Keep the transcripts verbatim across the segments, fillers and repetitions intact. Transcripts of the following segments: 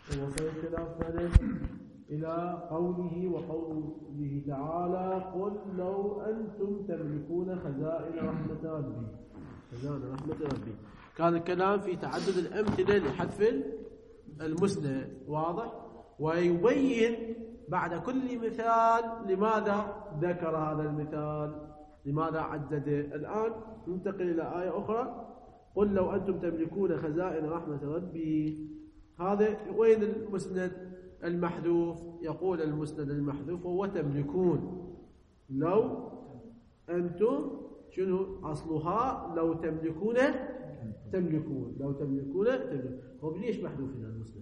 وصل خلافنا إلى قوله وقوله تعالى قل لو أنتم تملكون خزائن رحمة ربي. خزائن رحمة ربي كان الكلام في تعدد الأمثلة لحذف المسند، واضح؟ ويبين بعد كل مثال لماذا ذكر هذا المثال، لماذا عدده. الآن ننتقل إلى آية أخرى. قل لو أنتم تملكون خزائن رحمة ربي، هذا وين المسند المحذوف؟ يقول المسند المحذوف هو تملكون. لو أنتم شنو أصلها؟ لو تملكون تملكون لو تملكون تملكون. هو ليش محذوف هنا المسند؟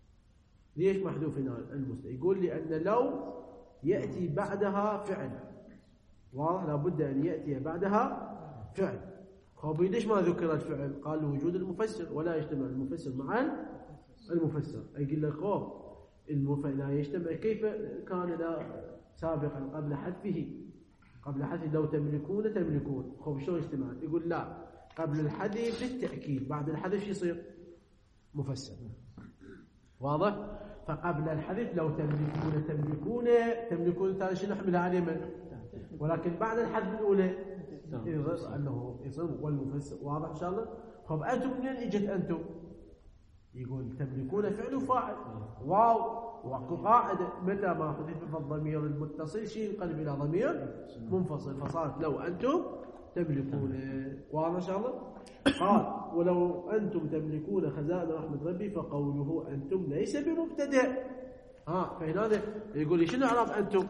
ليش محذوف هنا المسند؟ يقول لأن لو يأتي بعدها فعل، واضح؟ لابد أن يأتي بعدها فعل. خب ليش ما ذكر الفعل؟ قال وجود المفسر، ولا يجتمع المفسر مع المفسر. يقول لك أوه المفسر لا يجتمع، كيف كان لا سابقا قبل حذفه؟ قبل حذف لو تملكون تملكون، خب شو يجتمع؟ يقول لا، قبل الحذف للتأكيد، بعد الحذف يصير مفسر، واضح؟ فقبل الحذف لو تملكون تملكون تملكون ثاني شيء نحملها عليه من، ولكن بعد الحذف الأولى يظهر أنه يصير والمفسر، واضح إن شاء الله؟ خب أنتم منين إجت أنتم؟ يقول تملكون فعل وفاعل، واو وقاعدة متى ما حذف الضمير المتصل شيء ينقلب إلى ضمير منفصل، فصارت لو أنتم تملكون، واضح إن شاء الله؟ قال ولو أنتم تملكون خزائن رحمة ربي فقوله أنتم ليس بمبتدأ. ها فهنا يقول شنو إعراب أنتم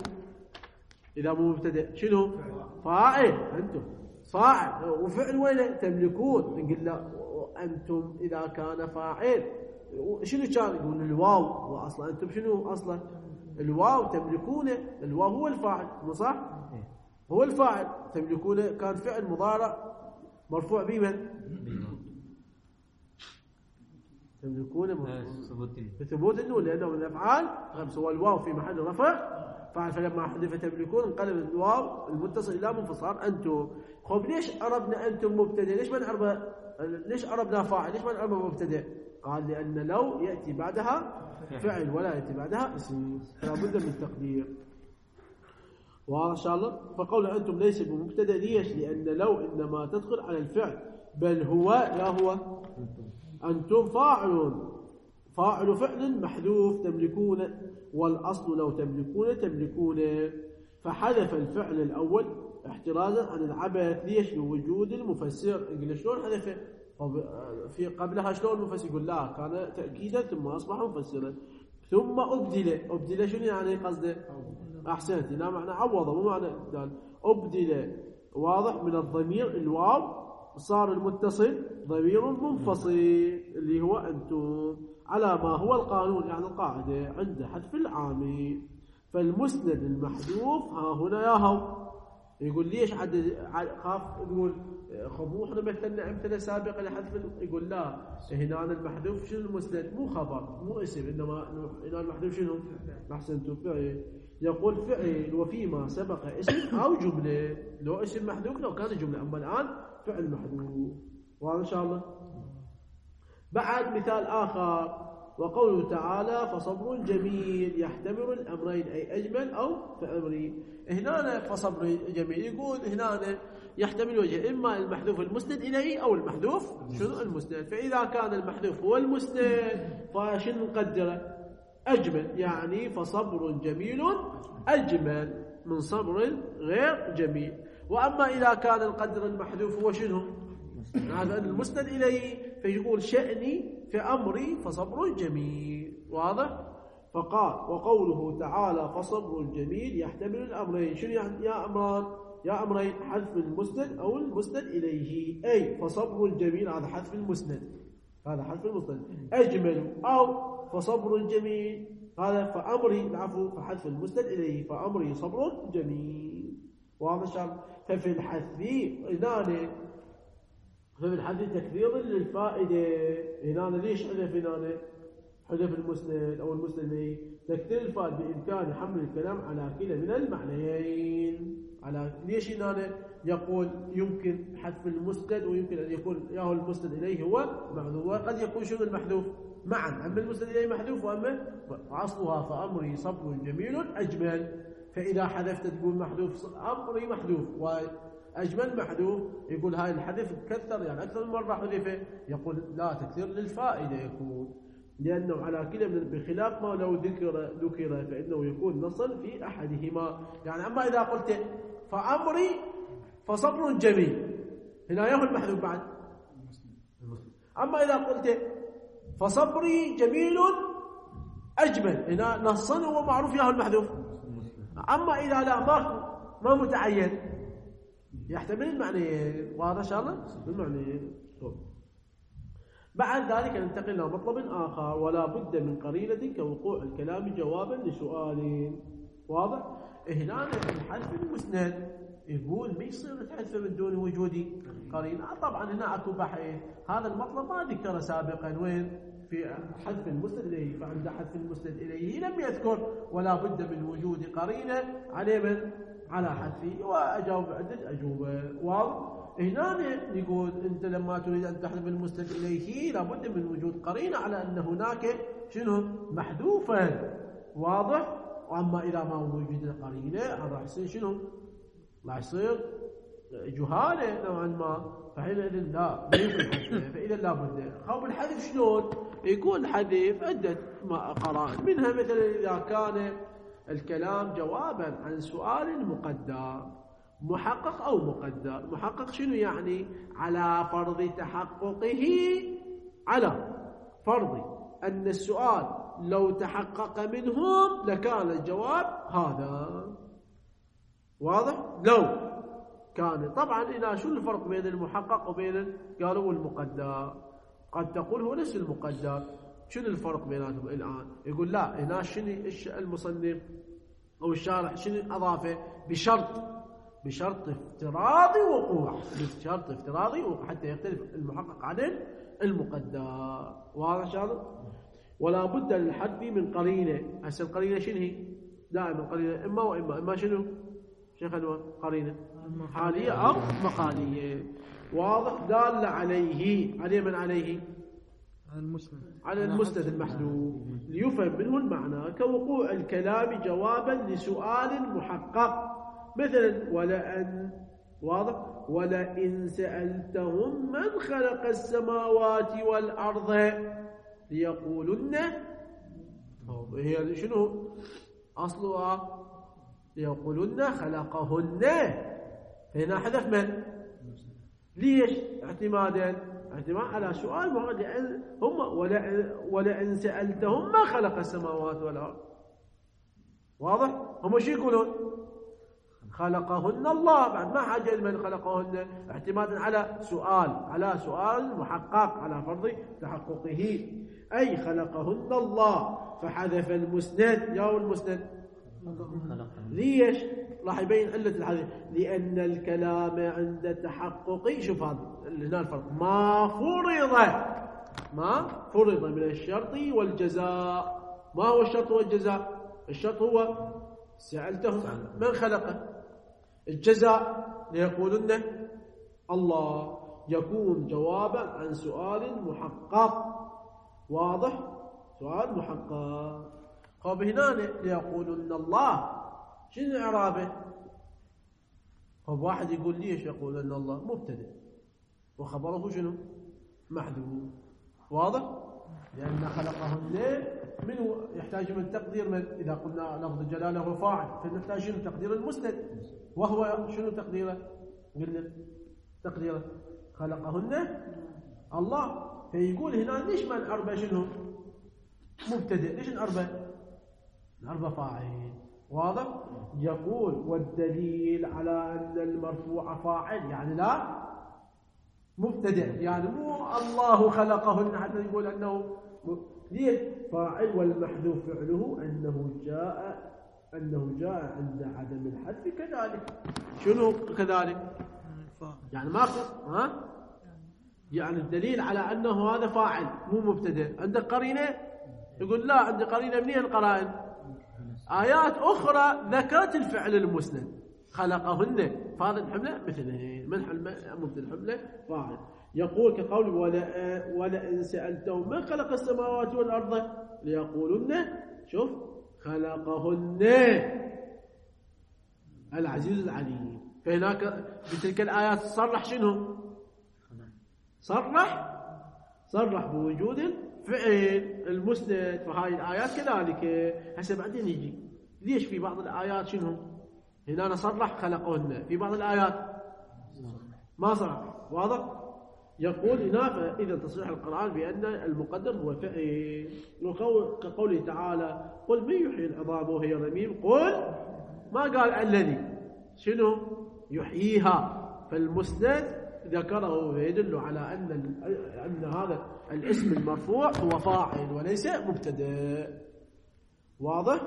إذا مو مبتدأ؟ شنو؟ فاعل. أنتم فاعل وفعل وين؟ تملكون. نقول لا أنتم إذا كان فاعل شنو كان؟ يقول الواو، وأصلا أنتم شنو أصلا؟ الواو تملكون، الواو هو الفاعل، مو صح؟ هو الفاعل. تملكون كان فعل مضارع مرفوع بمن؟ تملكون بثبوت النون لأنه من الأفعال خمسة، والواو في محل رفع فاعل، فلما حذف تملكون انقلب الواو المتصل إلى منفصل أنتم. خب ليش عربنا أنتم مبتدأ؟ ليش ما نعرب ليش عربنا فاعل؟ ليش ما نعرب مبتدأ؟ قال لأن لو يأتي بعدها فعل ولا يأتي بعدها اسم، فلا بد من تقدير، واضح إن شاء الله؟ فقول أنتم ليس بمبتدأ ليش؟ لأن لو إنما تدخل على الفعل، بل هو لا هو أنتم فاعل فاعل فعل محذوف تملكون، والأصل لو تملكون تملكون، فحذف الفعل الأول احترازا عن العبث. ليش؟ لوجود المفسر. يقول شلون حذف في قبلها؟ شلون المفسر؟ يقول لا كان تأكيدا ثم أصبح مفسرا ثم أبدل. أبدل شنو يعني قصده؟ أحسنت، هنا معنى عوض مو معنى إبدال. أبدل واضح من الضمير الواو صار المتصل ضمير منفصل اللي هو أنتم، على ما هو القانون يعني القاعدة عند حذف العامل. فالمسند المحذوف ها هنا يا هو. يقول ليش عد خاف يقول خبو احنا مثلنا امثله سابقه لحذف، يقول لا هنا المحذوف شنو المسند؟ مو خبر مو اسم، انما هنا المحذوف شنو؟ احسنتم فعل. يقول فعل وفيما سبق اسم او جمله، لو اسم محذوف لو كان جمله، اما الان فعل محذوف، واضح ان شاء الله؟ بعد مثال اخر وقوله تعالى فصبر جميل يحتمل الأمرين أي أجمل أو فأمري. هنا فصبر جميل يقول هنا يحتمل وجه، إما المحذوف المسند إليه أو المحذوف شنو المسند. فإذا كان المحذوف هو المسند فشنو نقدره؟ أجمل، يعني فصبر جميل أجمل من صبر غير جميل. وأما إذا كان القدر المحذوف هو شنو؟ هذا المسند إليه، فيقول شأني في أمري فصبر جميل، واضح؟ فقال وقوله تعالى فصبر جميل يحتمل الأمرين. شنو يعني يا أمران؟ يا أمرين حذف المسند أو المسند إليه، أي فصبر جميل هذا حذف المسند، هذا حذف المسند، أجمل أو فصبر جميل هذا فأمري العفو فحذف المسند إليه فأمري صبر جميل، واضح إن شاء الله؟ ففي الحذف هنا ففي الحذف تكبير للفائدة. هنا ليش حذف؟ هنا حذف المسند أو المسند ليه؟ تكثير الفائدة بإمكان حمل الكلام على كلا من المعنيين. على ليش هنا يقول يمكن حذف المسند ويمكن أن يكون ياهو المسند إليه هو محذوف، وقد يكون شنو المحذوف؟ معا، أما المسند إليه محذوف وأما أصلها فأمري صبر جميل أجمل. فإذا حذفت تقول محذوف أمري محذوف وأجمل محذوف، يقول هاي الحذف كثر يعني أكثر من مرة حذفه، يقول لا تكثير للفائدة يكون، لأنه على كلا من بخلاف ما لو ذكر ذكر فإنه يكون نصا في أحدهما. يعني أما إذا قلت فأمري فصبر جميل، هنا يهو المحذوف بعد. أما إذا قلت فصبري جميل أجمل، هنا نصا هو معروف يهو المحذوف. أما إذا لا ماكو ما متعين يحتمل المعنى، واضح إن شاء الله المعنى. بعد ذلك ننتقل إلى مطلب آخر، ولا بد من قرينة كوقوع الكلام جوابا لسؤال. واضح؟ هنا الحذف المسند يقول ما يصير الحذف من دون وجود قرينة. طبعا هنا اكو بحث، هذا المطلب ما ذكر سابقا وين في حذف المسند إليه، فعند حذف المسند إليه لم يذكر ولا بد من وجود قرينة عليه من على حذفه، وأجاوب عدة أجوبة. واضح؟ هنا نقول أنت لما تريد أن تحذف المسند إليه لابد من وجود قرينة على أن هناك شنو محذوفا. واضح؟ وأما إذا ما وجد قرينة راح يصير شنو؟ راح يصير جهالة نوعا ما، فحينئذ لا يمكن. فإذا لابد خوف الحذف شلون؟ يكون حذف عدة قرائن، منها مثلا إذا كان الكلام جوابا عن سؤال مقدر محقق أو مقدر. محقق شنو يعني؟ على فرض تحققه، على فرض أن السؤال لو تحقق منهم لكان الجواب هذا. واضح؟ لو كان. طبعا إذا شو الفرق بين المحقق وبين قالوا المقدر؟ قد تقول هو نفس المقدر، شنو الفرق بيناتهم الآن؟ يقول لا، هنا شنو المصنف أو الشارح شنو أضافه؟ بشرط بشرط افتراضي وقوع، بشرط افتراضي وقوع حتى يختلف المحقق عن المقدر. واضح إن شاء الله؟ ولا بد للحذف من قرينة. هسه القرينة شنو هي؟ دائما قرينة إما وإما، إما شنو؟ شيخ أنور قرينة حالية أو مقالية. واضح؟ دال عليه، عليه من عليه؟ المسند، على المسند المحذوف، ليفهم منه المعنى، كوقوع الكلام جوابا لسؤال محقق، مثلا ولأن. واضح؟ ولئن سألتهم من خلق السماوات والأرض ليقولن، هي شنو أصلها؟ ليقولن خلقهن. هنا حذف من؟ ليش؟ اعتمادا اعتماد على سؤال معين، لأن هم ولئن سألتهم ما خلق السماوات والأرض. واضح؟ هم شو يقولون؟ خلقهن الله، بعد ما حاجة من خلقهن، اعتمادا على سؤال، على سؤال محقق على فرض تحققه، أي خلقهن الله، فحذف المسند. ياو المسند ليش؟ راح يبين علة الحذف، لأن الكلام عند تحقق، شوف هذا هنا الفرق، ما فرض ما فرض من الشرط والجزاء. ما هو الشرط والجزاء؟ الشرط هو سألتهم من خلقه، الجزاء ليقولن الله، يكون جوابا عن سؤال محقق. واضح؟ سؤال محقق. طب هنا ليقولن الله شنو إعرابه؟ طب واحد يقول ليش يقولن الله؟ مبتدأ وخبره شنو؟ محذوف. واضح؟ لأن خلقهن من يحتاج من تقدير من؟ إذا قلنا لفظ الجلالة هو فاعل، فنحتاج شنو؟ تقدير المسند، وهو شنو تقديره؟ قلنا تقديره خلقهن الله. فيقول هنا ليش ما نعربه شنو؟ مبتدأ، ليش نعربه؟ نعربه فاعل. واضح؟ يقول والدليل على أن المرفوع فاعل، يعني لا مبتدأ، يعني مو الله خلقهن حتى يقول أنه ليش فاعل، والمحذوف فعله أنه جاء أنه جاء عند عدم الحذف كذلك. شنو كذلك؟ يعني ماكو ها؟ يعني الدليل على أنه هذا فاعل مو مبتدأ. عندك قرينة؟ يقول لا، عندي قرينة. منين القرائن؟ آيات أخرى ذكرت الفعل المسند خلقهن، فهذا الحملة مثله من حملة مبتدأ الحملة فاعل. يقول كقول ولا ولئن سألتهم من خلق السماوات والأرض ليقولن شوف خلقهن العزيز العليم. فهناك بتلك الآيات صرح شنو؟ صرح صرح بوجود الفعل المسند. فهاي الآيات كذلك. هسه بعدين يجي ليش في بعض الآيات شنو؟ هنا صرح خلقهن، في بعض الآيات ما صرح. واضح؟ يقول هنا فإذا تصريح القرآن بأن المقدر هو فعل، كقوله تعالى قل من يحيي العظام وهي رميم، قل ما قال الذي شنو يحييها. فالمسند ذكره ويدل على أن أن هذا الاسم المرفوع هو فاعل وليس مبتدأ. واضح؟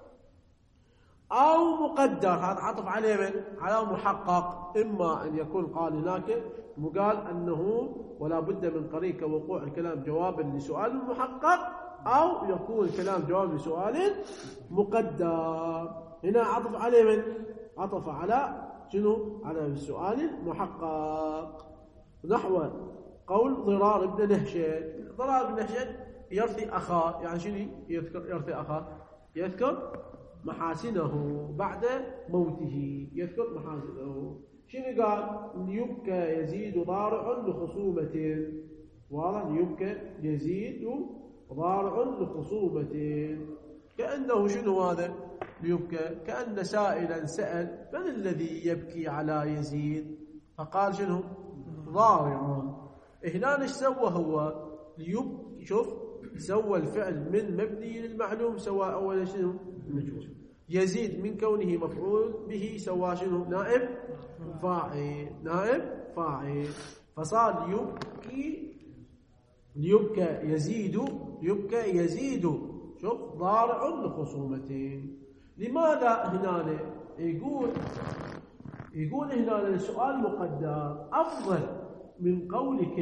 أو مقدر، هذا عطف عليه من؟ على محقق. إما أن يكون قال هناك مقال أنه ولا بد من قرين كوقوع الكلام جوابا لسؤال محقق، أو يكون الكلام جواب لسؤال مقدر. هنا عطف عليه من؟ عطف على شنو؟ على السؤال المحقق. نحو قول ضرار بن نهشد. ضرار بن نهشد يرثي أخاه، يعني شنو يذكر يرثي أخاه؟ يذكر محاسنه بعد موته، يذكر محاسنه. شنو قال؟ ليبكى يزيد ضارع لخصومة. واضح؟ ليبكى يزيد ضارع لخصومة. كأنه شنو هذا؟ ليبكى كأن سائلا سأل من الذي يبكي على يزيد؟ فقال شنو؟ ضارع. هنا ايش سوى هو؟ ليبكي. شوف سوى الفعل من مبني للمعلوم سوى أول شنو؟ المجهول. يزيد من كونه مفعول به سوى شنو؟ نائب فاعل. نائب فاعل. فصار يبكي ليبكى يزيد يبكى يزيد شوف ضارع لخصومتين. لماذا هنا يقول يقول هنا السؤال مقدر أفضل من قولك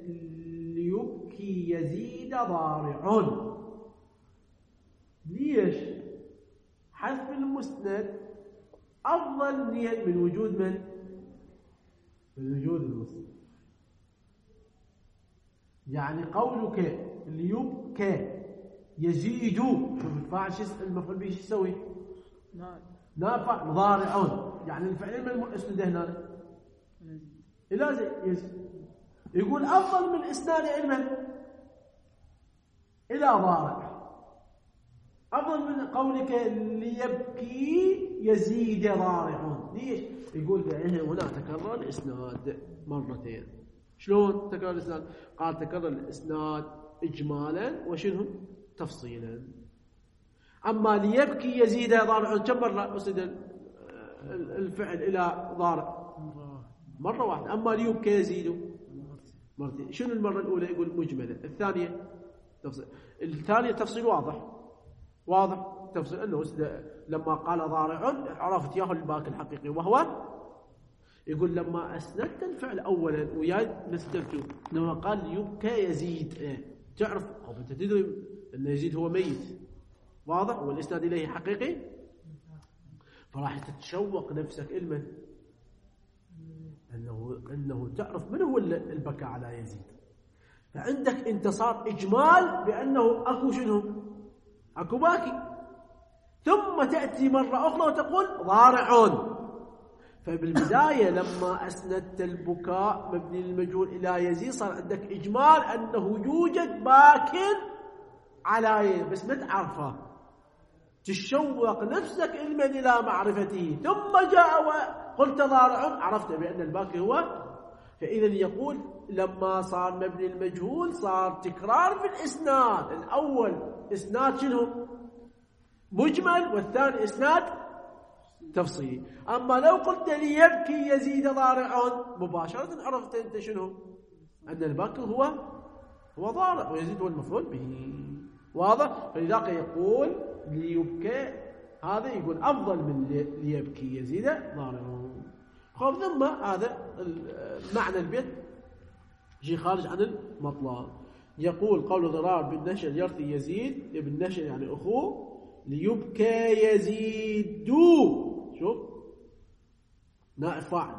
ليبكي يزيد ضارع؟ ليش؟ حذف المسند أفضل من وجود من؟ من وجود المسند. يعني قولك ليبكى يزيد، شوف الفاعل شو المفعول به شو يسوي؟ نافع ضارع. يعني الفعل من اسنده هنا إلى يزيد. يقول أفضل من إسناد علما إلى ضارع، أفضل من قولك ليبكي يزيد ضارع. ليش؟ يقول لأنه هنا تكرر الإسناد مرتين. شلون تكرر الإسناد؟ قال تكرر الإسناد إجمالا وشنو؟ تفصيلا. أما ليبكي يزيد ضارع كم مرة أسند الفعل إلى ضارع؟ مرة واحدة. أما ليبكي يزيد مرتين. شنو المرة الأولى؟ يقول مجملة. الثانية تفصيل. الثانية تفصيل واضح واضح تفصيل أنه لما قال ضارع عرفت ياهو الباك الحقيقي، وهو يقول لما أسندت الفعل أولا وياي نستلته لما قال يبكى يزيد إيه؟ تعرف أو أنت تدري أن يزيد هو ميت. واضح؟ والإسناد إليه حقيقي. فراح تتشوق نفسك علما أنه أنه تعرف من هو البكى على يزيد. فعندك أنت صار إجمال بأنه أكو شنو؟ أكو باكي. ثم تأتي مرة أخرى وتقول ضارعون. فبالبداية لما أسندت البكاء مبني للمجهول إلى يزيد صار عندك إجمال أنه يوجد باك على يزيد، بس ما تعرفه. تشوق نفسك علما إلى معرفته، ثم جاء وقلت ضارع عرفت بأن الباكي هو. فإذا يقول لما صار مبني المجهول صار تكرار في الإسناد. الأول إسناد شنو؟ مجمل، والثاني إسناد تفصيلي. أما لو قلت لي يبكي يزيد ضارع مباشرة عرفت أنت شنو؟ أن الباكي هو هو ضارع ويزيد هو المفعول به. واضح؟ فلذلك يقول ليبكي هذا يقول أفضل من ليبكي يزيد ضارع. خب ثم هذا معنى البيت شيء خارج عن المطلب. يقول قول ضرار بن نشر يرثي يزيد ابن نشر يعني أخوه ليبكى يزيد. شوف نائب فاعل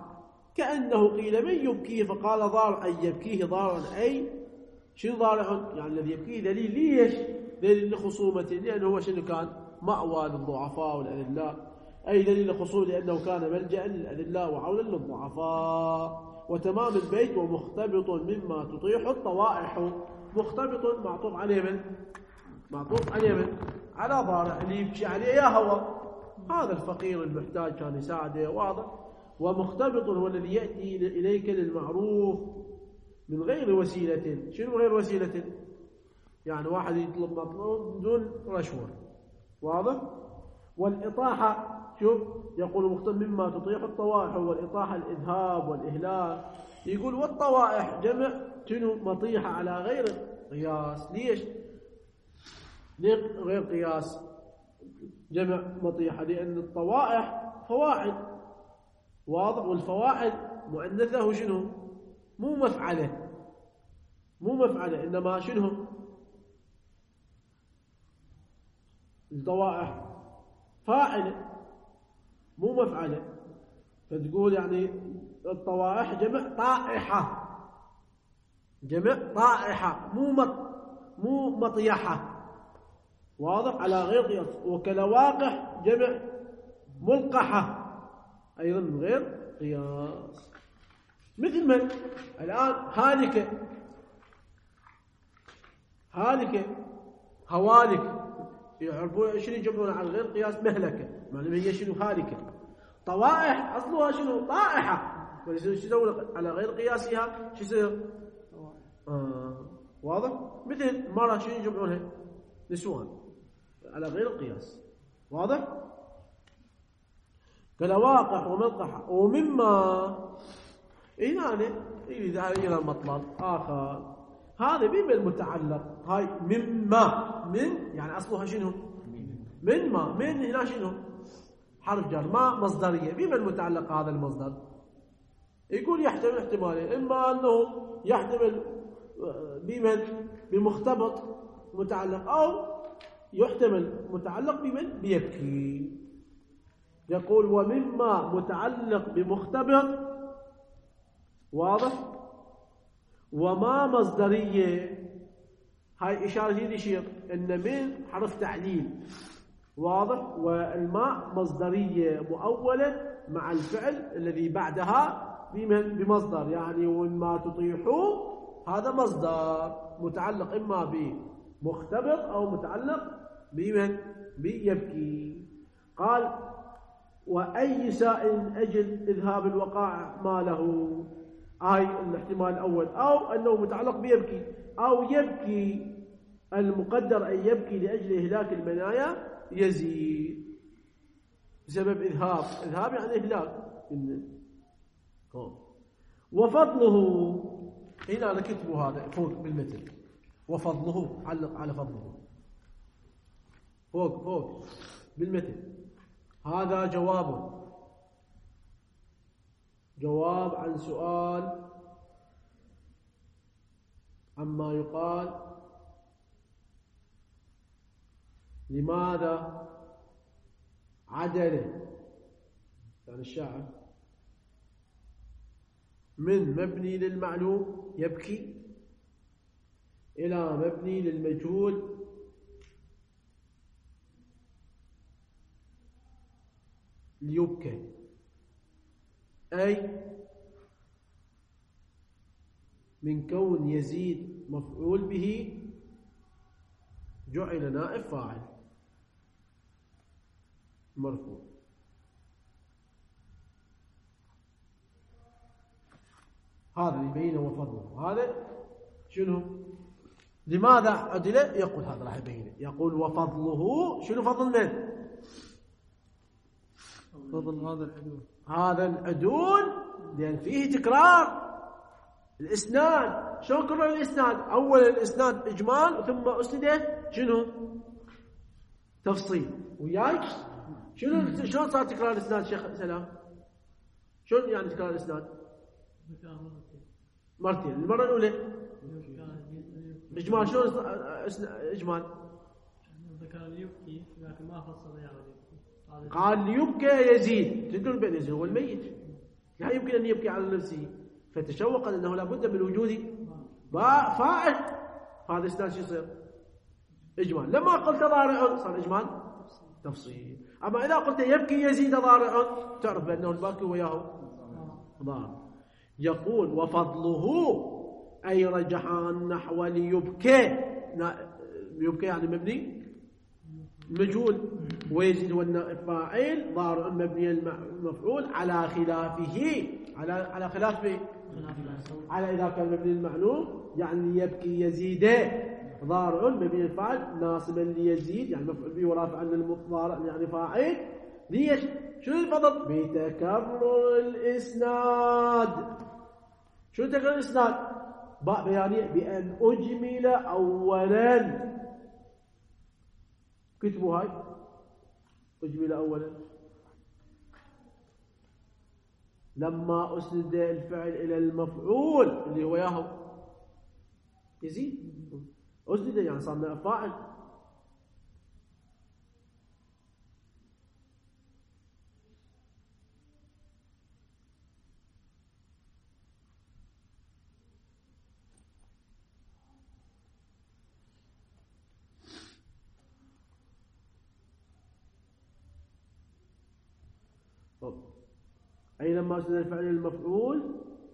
كأنه قيل من يبكيه فقال ضارع أي يبكيه ضارعا أي شنو ضارع يعني الذي يبكيه دليل ليش دليل لخصومته لأنه هو شنو كان مأوى للضعفاء والأذلاء أي دليل لخصومه لأنه كان ملجأ للأذلاء وعونا للضعفاء وتمام البيت ومختبط مما تطيح الطوائح مختبط معطوف عليه من معطوف عليه من على ضارع اللي يبكي عليه يا هو هذا الفقير المحتاج كان يساعده واضح ومختبط هو الذي يأتي إليك للمعروف من غير وسيلة شنو غير وسيلة يعني واحد يطلب مطلوب بدون رشوة واضح والإطاحة شوف يقول مختبط مما تطيح الطوائح والإطاحة الإذهاب والإهلاك يقول والطوائح جمع شنو مطيحة على غير قياس ليش ليه غير قياس جمع مطيحة لأن الطوائح فواعل واضح والفواعل مؤنثه شنو مو مفعله مو مفعله إنما شنو الطوائح فاعله مو مفعله فتقول يعني الطوائح جمع طائحة جمع طائحة مو مط مو مطيحة واضح على غير قياس وكلواقح جمع ملقحة أيضا من غير قياس مثل من الآن هالكة هالكة هوالك يعرفون شنو يجمعون على غير قياس مهلكة معلومة هي شنو هالكة طوائح أصلها شنو طائحة وليس يسوون على غير قياسها شو يصير آه. واضح مثل مرة شنو يجمعونها نسوان على غير القياس واضح كلواقح وملقحة ومما هنا إذا إلى المطلب آخر هذا بما المتعلق هاي مما من يعني أصلها شنو من ما من هنا شنو حرف جر ما مصدرية بما المتعلق هذا المصدر يقول يحتمل احتمالين إما أنه يحتمل بمن بمختبط متعلق أو يحتمل متعلق بمن بيبكي يقول ومما متعلق بمختبط واضح وما مصدرية هاي إشارة يشير إن من حرف تعليل واضح والماء مصدرية مؤولة مع الفعل الذي بعدها بمن بمصدر يعني وما تطيحوا هذا مصدر متعلق إما بمختبط أو متعلق بمن بيبكي قال وأي سائل أجل إذهاب الوقائع ما له هاي الاحتمال الأول أو أنه متعلق بيبكي أو يبكي المقدر أن يبكي لأجل إهلاك المنايا يزيد بسبب إذهاب إذهاب يعني إهلاك وفضله هنا أنا كتبه هذا فوق بالمثل وفضله علق على فضله فوق فوق بالمثل هذا جواب جواب عن سؤال عما يقال لماذا عدل يعني الشاعر من مبني للمعلوم يبكي إلى مبني للمجهول ليبكي أي من كون يزيد مفعول به جعل نائب فاعل مرفوع هذا اللي يبينه وفضله هذا شنو لماذا عدل يقول هذا راح يبينه يقول وفضله شنو فضل من فضل هذا العدول هذا العدول لأن فيه تكرار الإسناد شو كرر الإسناد أول الإسناد إجمال ثم أسنده شنو تفصيل وياك شنو شلون صار تكرار الإسناد شيخ سلام شلون يعني تكرار الإسناد مرتين المرة الأولى إجمال شلون إجمال ذكر ليبكي لكن ما فصل يعني قال ليبكى يزيد تدل بين يزيد هو الميت يعني يمكن أن يبكي على نفسه، فتشوق أنه لابد من وجود فاعل، هذا إسناد شو يصير؟ إجمال. لما قلت ضارع صار إجمال تفصيل. أما إذا قلت يبكي يزيد ضارع تعرف بأنه الباكي وياه ضارع. يقول وفضله أي رجحان نحو ليبكي، يبكي يعني مبني مجهول، ويزيد والفاعل ضارع مبني المفعول على خلافه، على على خلافه على إذا كان مبني المعلوم يعني يبكي يزيد ضارع مبني الفاعل ناصبا ليزيد يعني مفعول به ورافع عن المضارع يعني فاعل. ليش؟ شو الفضل؟ بتكرر الإسناد. شو تكرر الإسناد؟ باء بيانية بأن أجمل أولا، كتبوا هاي أجمل أولا. لما أسند الفعل إلى المفعول اللي هو ياهو يزيد، أسند يعني صار فاعل. أي لما أسند الفعل إلى المفعول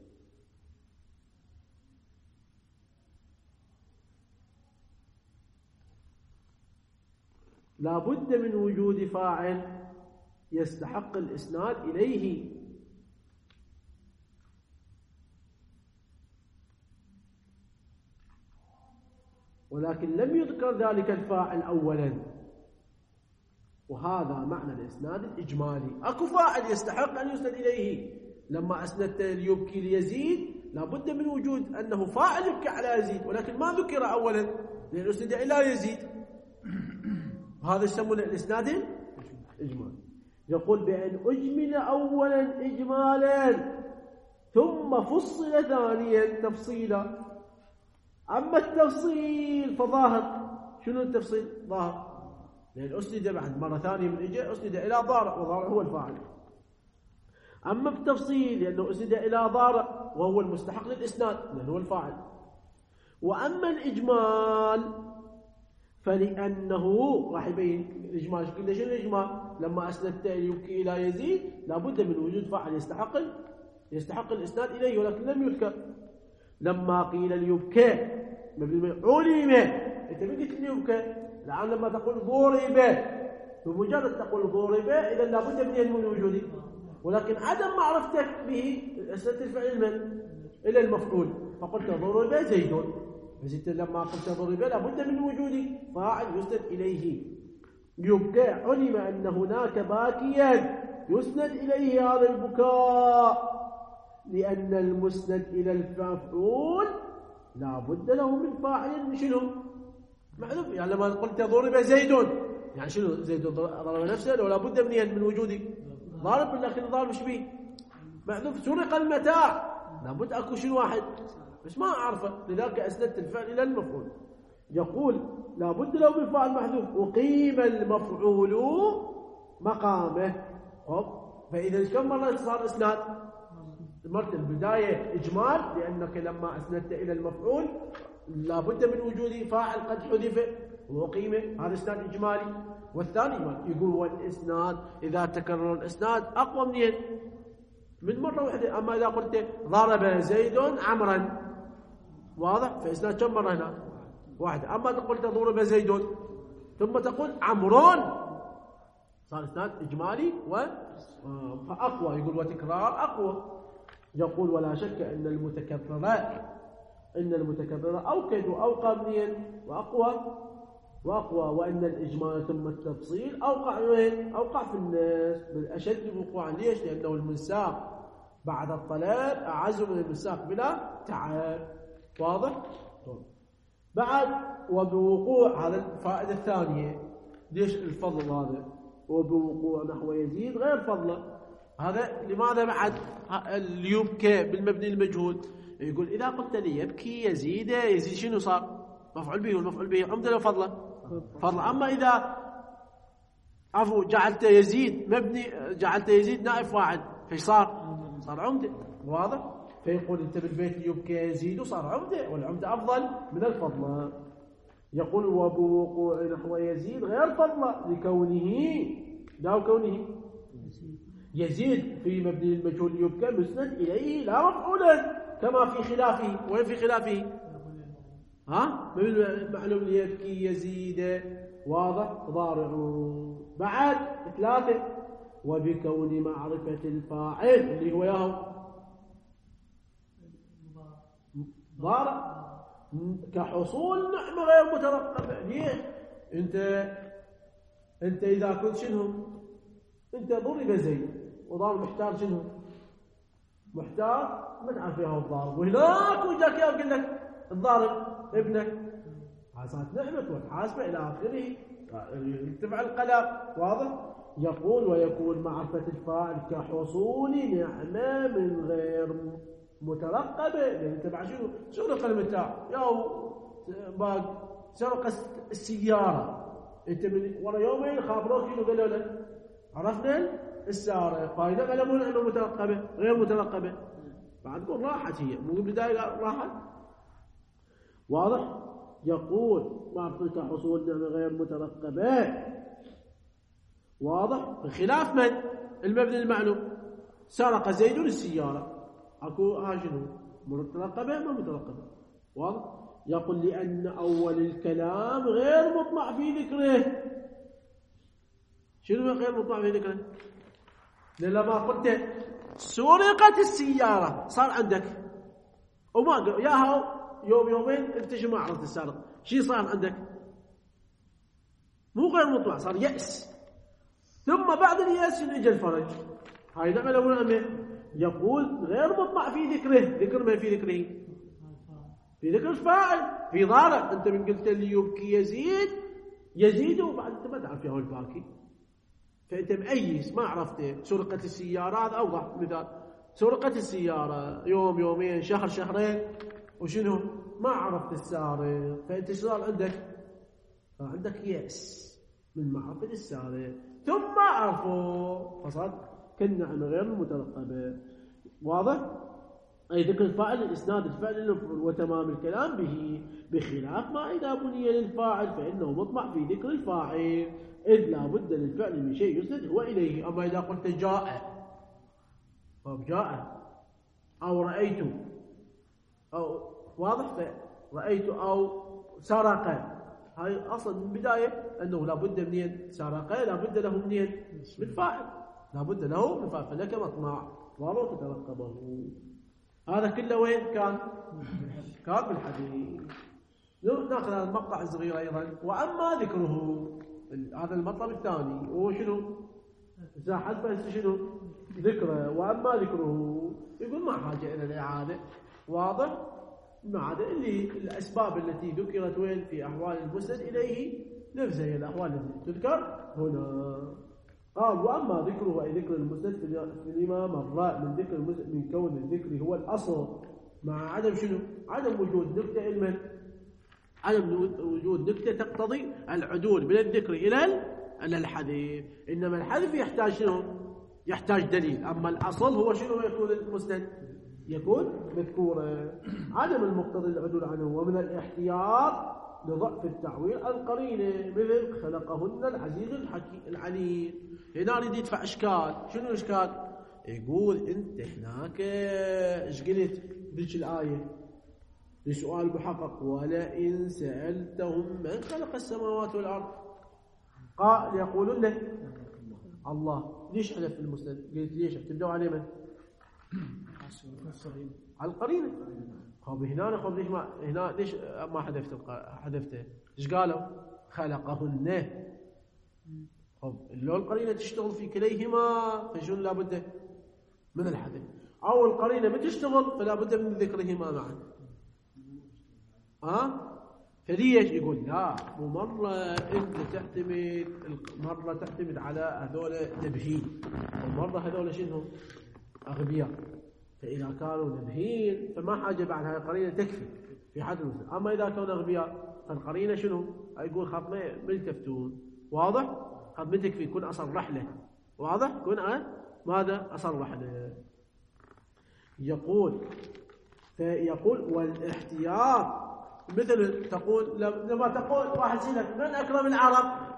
لا بد من وجود فاعل يستحق الإسناد إليه. ولكن لم يذكر ذلك الفاعل أولا، وهذا معنى الإسناد الإجمالي. أكو فاعل يستحق أن يسند إليه. لما أسندت ليبكي ليزيد لا بد من وجود أنه فاعل يبكي على يزيد، ولكن ما ذكر أولا لأن أسند إلى يزيد. هذا يسمونه الإسناد الإجمالي. يقول بأن أجمل أولا إجمالا ثم فصل ثانيا تفصيلا. أما التفصيل فظاهر. شنو التفصيل؟ ظاهر، لأن أسند بعد مرة ثانية من إجاء أسند إلى ضارع، وضارع هو الفاعل. أما بالتفصيل لأنه أسند إلى ضارع وهو المستحق للإسناد لأنه هو الفاعل. وأما الإجمال فلأنه راح يبين الإجمال. شكله شنو الإجمال؟ لما أسندت يبكي إلى يزيد لابد من وجود فاعل يستحق يستحق الإسناد إليه، ولكن لم يذكر. لما قيل ليبكي علم، أنت ما قلت ليبكي، الآن لما تقول ضرب بمجرد تقول ضرب إذا لابد من وجوده، ولكن عدم معرفتك به أسندت الفعل من إلى المفعول فقلت ضرب زيد، فزدت لما قلت ضرب لابد من وجود فاعل يسند إليه. يبكى علم أن هناك باكيا يسند إليه هذا البكاء، لأن المسند إلى المفعول لابد له من فاعل شنو معلوم. يعني لما قلت ضرب زيد يعني شنو؟ زيد ضرب نفسه لو لابد من من وجوده ضارب، لكن ضارب ايش به؟ معذوف. سرق المتاع لابد اكو شنو واحد بس ما اعرفه، لذلك اسندت الفعل الى المفعول. يقول لابد له من فاعل محذوف. وقيم المفعول مقامه. فاذا كم مره صار اسناد؟ مرة البدايه اجمال لانك لما اسندت الى المفعول لابد من وجود فاعل قد حذف وقيمه، هذا اسناد اجمالي. والثاني يقول والاسناد اذا تكرر الاسناد اقوى منين؟ من مره واحده. اما اذا قلت ضرب زيد عمرا واضح، فاسناد كم مره هنا؟ واحده. اما اذا قلت ضرب زيد ثم تقول عمرون صار اسناد اجمالي و فاقوى. يقول وتكرار اقوى. يقول ولا شك ان المتكررات ان المتكرر اوكد واوقع منين؟ واقوى واقوى. وان الاجمال ثم التفصيل اوقع وين؟ اوقع في الناس بالاشد وقوعا. ليش؟ لانه المنساق بعد الطلب اعز من المنساق بلا تعب. واضح؟ بعد وبوقوع، هذا الفائده الثانيه. ليش الفضل هذا؟ وبوقوع نحو يزيد غير فضله. هذا لماذا بعد ليبكي بالمبني المجهول؟ يقول اذا قلت لي يبكي يزيد، يزيد شنو صار؟ مفعول به، والمفعول به عمده لو فضله؟ فضله. اما اذا عفوا جعلت يزيد مبني، جعلت يزيد نائب فاعل، فايش صار؟ صار عمدة. واضح؟ فيقول أنت بالبيت يبكي يزيد صار عمدة، والعمدة أفضل من الفضلة. يقول وبوقوع نحو يزيد غير فضلة لكونه لا كونه يزيد في مبني المجهول يبكى مسند إليه لا مفعولا كما في خلافه. وين في خلافه؟ ها؟ معلوم ليبكي يزيد. واضح؟ ضارع. بعد ثلاثة وبكون معرفة الفاعل اللي هو ياهو ضارع كحصول نعمة غير مترقبة. ليش؟ انت انت اذا كنت شنو؟ انت ضرب زيد وضارب محتار شنو؟ محتار ما تعرف فيها الضارب، وهناك وجاك يا يقول لك الضارب ابنك حاسات نعمة وتحاسبه الى اخره يرتفع القلم. واضح؟ يقول ويكون معرفة الفاعل كحصول نعمة من غير مترقبة. يعني تبع شنو؟ شنو كلمة تاع يا باق سرق السيارة، انت من ورا يومين خابروك شنو قالوا لك؟ عرفنا السارق فايدة قالوا انه مترقبة غير مترقبة. بعد تقول راحت هي مو بداية راحت. واضح؟ يقول معرفة كحصول نعمة غير مترقبة. واضح؟ بخلاف من؟ المبني المعلوم سرق زيد السيارة اكو ها شنو؟ مترقبة ما مترقبة. واضح؟ يقول لأن أول الكلام غير مطمع في ذكره. شنو غير مطمع في ذكره؟ لما قلت سرقت السيارة صار عندك وما ياها يوم يومين انت شو ما عرفت السارق شي صار عندك؟ مو غير مطمع، صار يأس. ثم بعد اليأس اجى الفرج. هاي نعمل أبو نعمة. يقول غير مطمع في ذكره. ذكر ما في ذكره؟ في ذكر الفاعل في ضارع. انت من قلت لي يبكي يزيد يزيد وبعد انت ما تعرف ياهو الباكي، فانت مأيس ما عرفته. سرقت السيارة هذا اوضح مثال. سرقت السيارة يوم يومين شهر شهرين وشنو ما عرفت السارق، فانت صار عندك عندك يأس من معرفة السارق ثم عرفوا فصار كالنعمة غير المترقبة. واضح؟ أي ذكر الفاعل الإسناد الفعل المفعول وتمام الكلام به، بخلاف ما إذا بني للفاعل فإنه مطمع في ذكر الفاعل إذ لا بد للفعل من شيء يسند هو إليه. أما إذا قلت جاء طب جاء أو رأيت أو واضح رأيت أو سرق، هاي أصلا من بداية أنه لا بد منين سرق لا بد له منين من فاعل، لا بد له من فاعل فلك مطمع ولو تترقبه. هذا كله وين كان؟ كان بالحديث. ناخذ هذا المقطع الصغير أيضا. وأما ذكره هذا المطلب الثاني هو شنو؟ إذا حذف شنو؟ ذكره. وأما ذكره يقول ما حاجة إلى الإعادة. واضح؟ ما عدا اللي الأسباب التي ذكرت وين في أحوال المسند إليه نفس هي الأحوال التي تذكر هنا. قال وأما ذكره أي ذكر المسند فيما مر من ذكر المسند من كون الذكر هو الأصل مع عدم شنو؟ عدم وجود نكتة علما، عدم وجود نكتة تقتضي العدول من الذكر إلى إلى الحذف. إنما الحذف يحتاج شنو؟ يحتاج دليل. أما الأصل هو شنو يكون المسند؟ يكون مذكورا. عدم المقتضي العدول عنه. ومن الاحتياط لضعف التعويل القرينة مثل خلقهن العزيز الحكيم العليم. هنا يريد يدفع إشكال. شنو الإشكال؟ يقول أنت هناك إيش قلت ذيك الآية لسؤال محقق ولئن سألتهم من خلق السماوات والأرض قال يقولون لك الله. ليش حذف في المسند؟ قلت ليش تبدأوا عليه من؟ على القرينة. خب هنا خب ليش ما هنا ليش ما حذفت حذفته؟ ايش قالوا؟ خلقهن. خب لو القرينة تشتغل في كليهما فشنو لابد من الحذف، او القرينة ما تشتغل فلا بد من ذكرهما معا. ها أه؟ فليش يقول لا مو مرة انت تعتمد مرة تعتمد على هذول نبهين ومرة هذول شنو اغبياء. فإذا كانوا نبهين فما حاجة بعد هاي القرينة تكفي في حد المسلم. أما إذا كانوا أغبياء فالقرينة شنو؟ يقول خط ما يلتفتون. واضح؟ خط ما تكفي يكون أصل رحلة. واضح؟ يكون أه؟ ماذا؟ أصل رحلة. يقول فيقول والاحتياط مثل تقول لما تقول واحد سيدك من أكرم العرب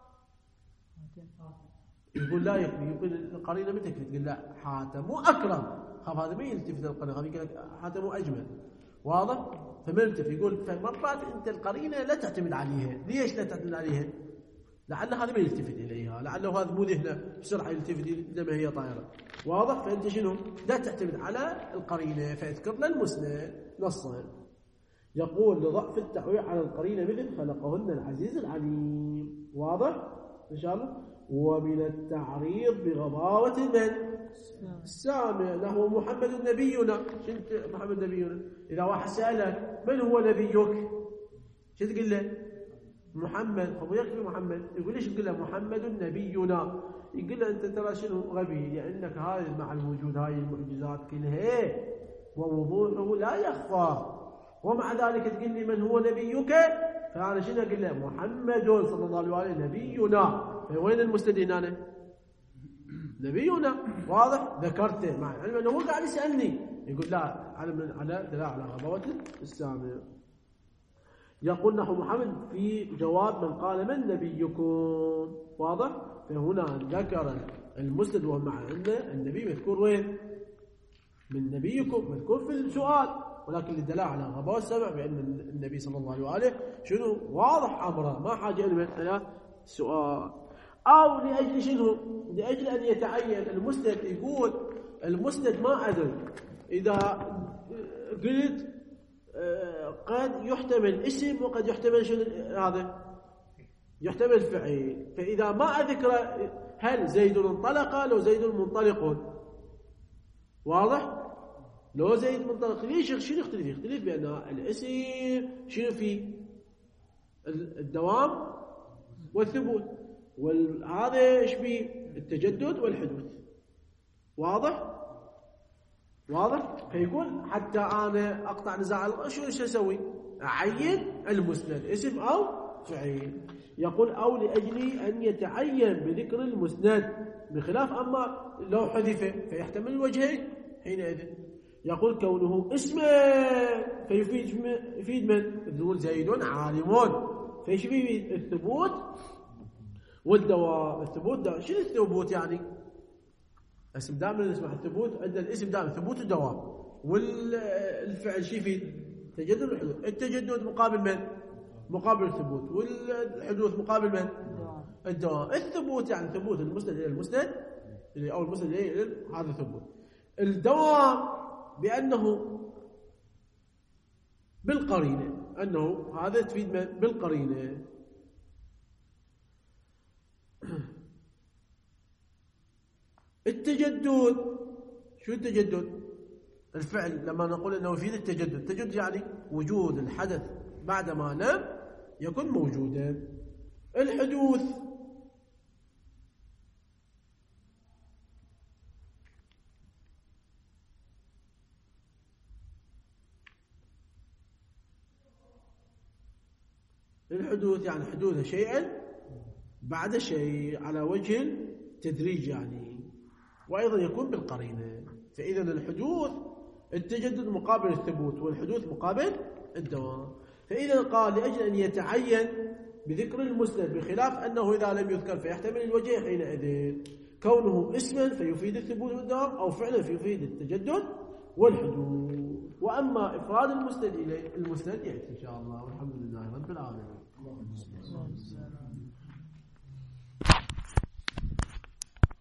يقول لا يكفي، يقول القرينة ما تكفي، تقول لا حاتم أكرم، خاف هذا ما يلتفت القرينة، خاف يقول حاتم أجمل. واضح؟ فما يلتفت. يقول فمرات أنت القرينة لا تعتمد عليها. ليش لا تعتمد عليها؟ لعل هذا ما يلتفت إليها، لعله هذا مو ذهنه بسرعة يلتفت لما هي طائرة. واضح؟ فأنت شنو؟ لا تعتمد على القرينة، فاذكر لنا المسند نصا. يقول لضعف التعويع على القرينة مثل خلقهن العزيز العليم. واضح؟ إن شاء الله. ومن التعريض بغباوة من السامع نحو محمد نبينا. شنت محمد نبينا؟ إذا واحد سألك من هو نبيك شو تقول له؟ محمد. فهو يكفي محمد. يقول ليش تقول له محمد نبينا؟ يقول له أنت ترى شنو غبي، لأنك هذه مع الوجود هاي المعجزات كلها ووضوحه لا يخفى، ومع ذلك تقول لي من هو نبيك، فأنا شنو أقول له؟ محمد صلى الله عليه وسلم نبينا. فوين المسند هنا؟ نبينا. واضح؟ ذكرته مع العلم انه هو قاعد يسالني، يقول لا على من على دلاله على غباوه السامع. يقول نحو محمد في جواب من قال من نبيكم. واضح؟ فهنا ذكر المسند ومع ان النبي مذكور وين؟ من نبيكم مذكور في السؤال، ولكن للدلاله على غباوه السمع بان النبي صلى الله عليه واله شنو واضح امره، ما حاجه الى سؤال. أو لأجل شنو؟ لأجل أن يتعين المسند. يقول المسند ما أدري إذا قلت قد يحتمل اسم وقد يحتمل شنو هذا؟ يحتمل فعيل. فإذا ما أذكر هل زيد انطلق لو زيد منطلق. واضح؟ لو زيد منطلق ليش شنو يختلف؟ يختلف بأن الاسم شنو فيه؟ الدوام والثبوت، وهذا ايش بيه؟ التجدد والحدوث. واضح؟ واضح؟ فيقول حتى انا اقطع نزاع شو ايش اسوي؟ اعين المسند اسم او فعيل. يقول او لاجل ان يتعين بذكر المسند، بخلاف اما لو حذف فيحتمل الوجهين حينئذ. يقول كونه اسما فيفيد يفيد من؟ يقول زيد عالم، فايش فيه؟ الثبوت والدوام. الثبوت ده شنو الثبوت يعني؟ اسم دائما نسمع الثبوت، عندنا الاسم دائما ثبوت الدوام، والفعل شيء فيه تجدد والحدوث. التجدد مقابل من؟ مقابل الثبوت، والحدوث مقابل من؟ الدوام. الثبوت يعني ثبوت المسند الى المسند او المسند الى هذا الثبوت. الدوام بانه بالقرينه، انه هذا تفيد من؟ بالقرينه. التجدد شو التجدد؟ الفعل لما نقول انه يفيد التجدد، التجدد يعني وجود الحدث بعدما لم يكن موجودا. الحدوث الحدوث يعني حدوث شيئا بعد شيء على وجه التدريج يعني، وأيضا يكون بالقرينة. فإذا الحدوث التجدد مقابل الثبوت، والحدوث مقابل الدوام. فإذا قال لأجل أن يتعين بذكر المسند، بخلاف أنه إذا لم يذكر فيحتمل الوجه حينئذ كونه اسما فيفيد الثبوت والدوام، أو فعلا فيفيد التجدد والحدوث. وأما إفراد المسند إليه المسند يأتي إن شاء الله، والحمد لله رب العالمين.